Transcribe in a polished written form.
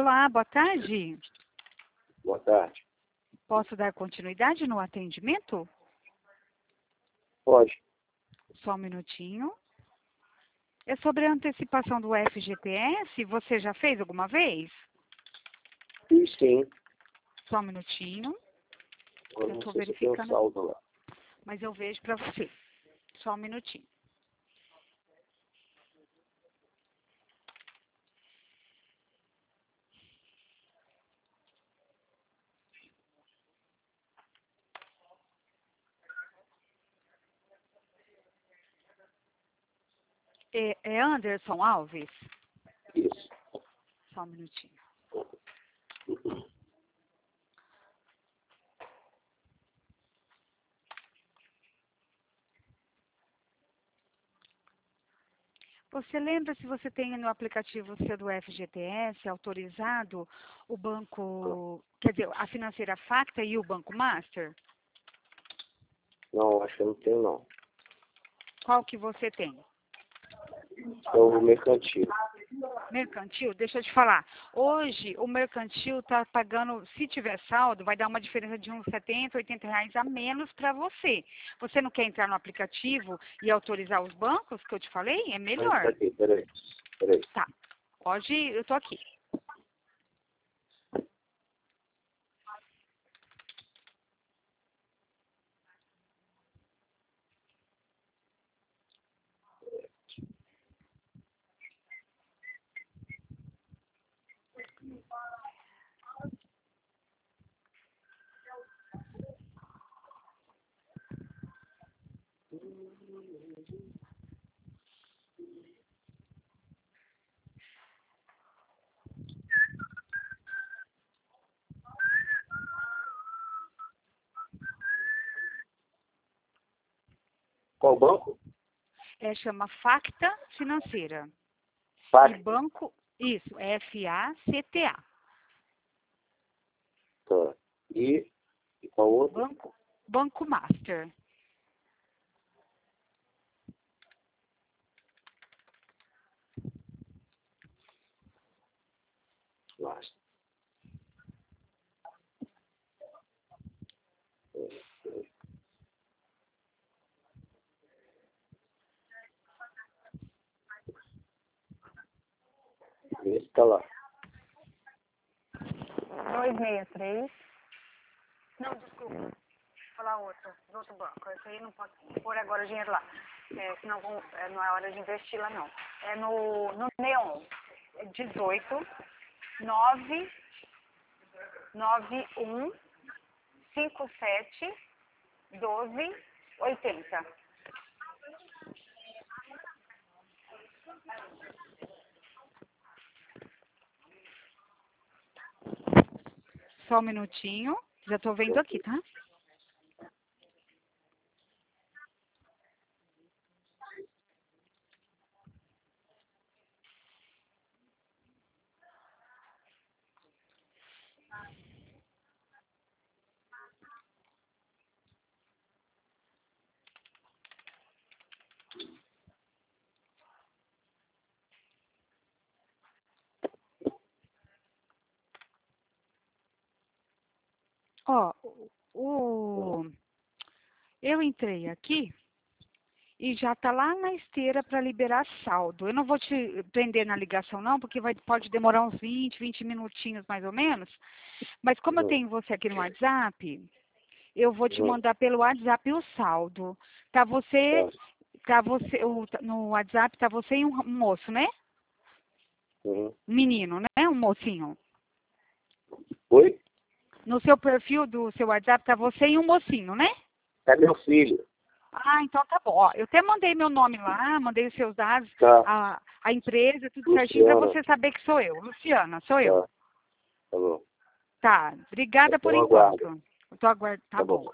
Olá, boa tarde. Boa tarde. Posso dar continuidade no atendimento? Pode. Só um minutinho. É sobre a antecipação do FGTS. Você já fez alguma vez? Sim. Só um minutinho. Eu Eu não estou sei se tem um verificando, saldo lá. mas eu vejo para você. Só um minutinho. É Anderson Alves? Isso. Só um minutinho. Você lembra se você tem no aplicativo seu do FGTS autorizado o banco, quer dizer, a financeira Facta e o Banco Master? Não, acho que eu não tenho, não. Qual que você tem? É o mercantil. Mercantil, deixa eu te falar. Hoje, o mercantil está pagando, se tiver saldo, vai dar uma diferença de uns 70, 80 reais a menos para você. Você não quer entrar no aplicativo e autorizar os bancos que eu te falei? É melhor. Aqui, peraí. Tá. Pode, eu tô aqui. Qual banco? Chama Facta Financeira. Facta. E banco, isso, FACTA. Tá. E qual outro? Banco Master. Nossa. Esse tá lá. 263. Não, desculpa. Vou falar outro, do outro banco. Esse aí não pode pôr agora o dinheiro lá. Senão não é hora de investir lá, não. É no Neon. 18 9 91 57 12 80. Só um minutinho. Já estou vendo aqui, tá? Ó, eu entrei aqui e já está lá na esteira para liberar saldo. Eu não vou te prender na ligação não, porque pode demorar uns 20 minutinhos mais ou menos. Mas como eu tenho você aqui no WhatsApp, eu vou te mandar pelo WhatsApp o saldo. No WhatsApp tá você e um moço, né? Um menino, né? Um mocinho. Oi? No seu perfil do seu WhatsApp tá você e um mocinho, né? É meu filho. Ah, então tá bom. Ó, eu até mandei meu nome lá, mandei os seus dados, Tá. a empresa, tudo Luciana. certinho, para você saber que sou eu. Luciana, sou eu. Tá bom. Tá, obrigada por Eu aguardo. enquanto. Eu tô aguardando. Tá bom.